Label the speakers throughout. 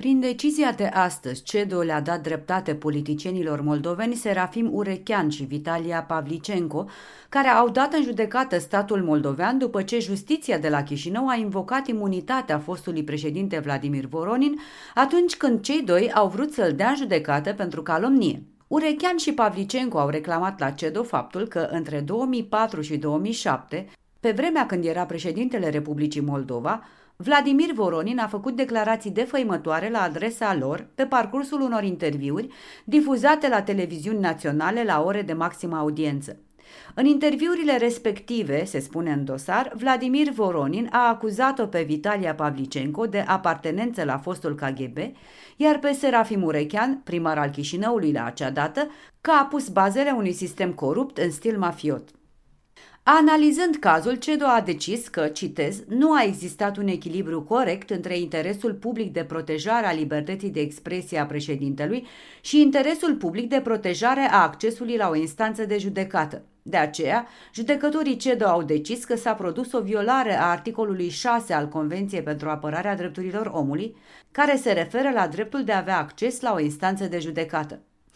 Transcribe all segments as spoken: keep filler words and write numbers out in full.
Speaker 1: Prin decizia de astăzi, CEDO le-a dat dreptate politicienilor moldoveni Serafim Urechean și Vitalia Pavlicenco, care au dat în judecată statul moldovean după ce justiția de la Chișinău a invocat imunitatea fostului președinte Vladimir Voronin atunci când cei doi au vrut să-l dea în judecată pentru calomnie. Urechean și Pavlicenco au reclamat la CEDO faptul că între două mii patru și două mii șapte, pe vremea când era președintele Republicii Moldova, Vladimir Voronin a făcut declarații defăimătoare la adresa lor pe parcursul unor interviuri difuzate la televiziuni naționale la ore de maximă audiență. În interviurile respective, se spune în dosar, Vladimir Voronin a acuzat-o pe Vitalia Pavlicenco de apartenență la fostul K G B, iar pe Serafim Urechean, primar al Chișinăului la acea dată, că a pus bazele unui sistem corupt în stil mafiot. Analizând cazul, CEDO a decis că, citez, nu a existat un echilibru corect între interesul public de protejare a libertății de expresie a președintelui și interesul public de protejare a accesului la o instanță de judecată. De aceea, judecătorii CEDO au decis că s-a produs o violare a articolului șase al Convenției pentru apărarea drepturilor omului, care se referă la dreptul de a avea acces la o instanță de judecată.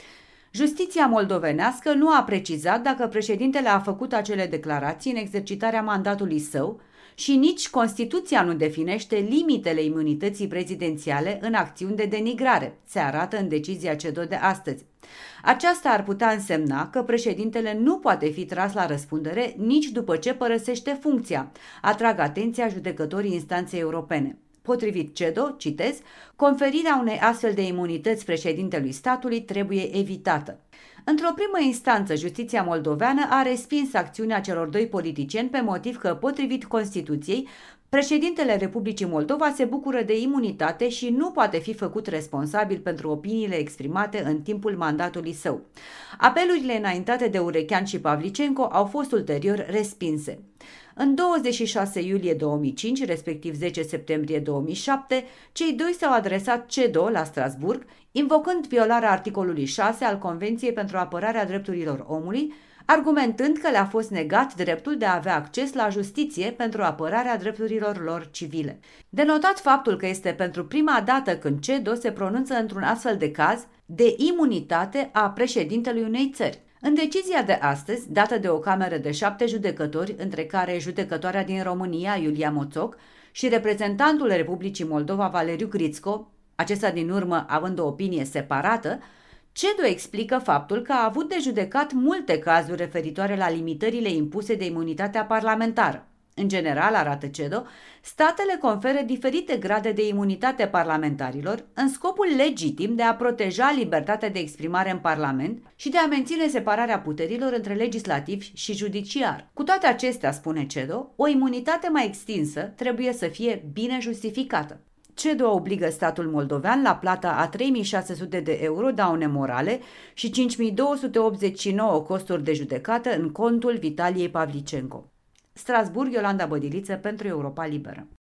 Speaker 1: Justiția moldovenească nu a precizat dacă președintele a făcut acele declarații în exercitarea mandatului său și nici Constituția nu definește limitele imunității prezidențiale în acțiuni de denigrare, se arată în decizia CEDO de astăzi. Aceasta ar putea însemna că președintele nu poate fi tras la răspundere nici după ce părăsește funcția, atrag atenția judecătorii instanței europene. Potrivit CEDO, citez, conferirea unei astfel de imunități președintelui statului trebuie evitată. Într-o primă instanță, justiția moldoveană a respins acțiunea celor doi politicieni pe motiv că, potrivit Constituției, președintele Republicii Moldova se bucură de imunitate și nu poate fi făcut responsabil pentru opiniile exprimate în timpul mandatului său. Apelurile înaintate de Urechean și Pavlicenco au fost ulterior respinse. În douăzeci și șase iulie două mii cinci, respectiv zece septembrie două mii șapte, cei doi s-au adresat CEDO la Strasburg, invocând violarea articolului șase al Convenției pentru apărarea drepturilor omului, argumentând că le-a fost negat dreptul de a avea acces la justiție pentru apărarea drepturilor lor civile. De notat faptul că este pentru prima dată când CEDO se pronunță într-un astfel de caz de imunitate a președintelui unei țări. În decizia de astăzi, dată de o cameră de șapte judecători, între care judecătoarea din România, Iulia Moțoc, și reprezentantul Republicii Moldova, Valeriu Grițco, acesta din urmă având o opinie separată, CEDO explică faptul că a avut de judecat multe cazuri referitoare la limitările impuse de imunitatea parlamentară. În general, arată CEDO, statele conferă diferite grade de imunitate parlamentarilor în scopul legitim de a proteja libertatea de exprimare în Parlament și de a menține separarea puterilor între legislativ și judiciar. Cu toate acestea, spune CEDO, o imunitate mai extinsă trebuie să fie bine justificată. CEDO obligă statul moldovean la plata a trei mii șase sute de euro daune morale și cinci mii două sute optzeci și nouă costuri de judecată în contul Vitaliei Pavlicenco. Strasburg, Iolanda Bădiliță pentru Europa Liberă.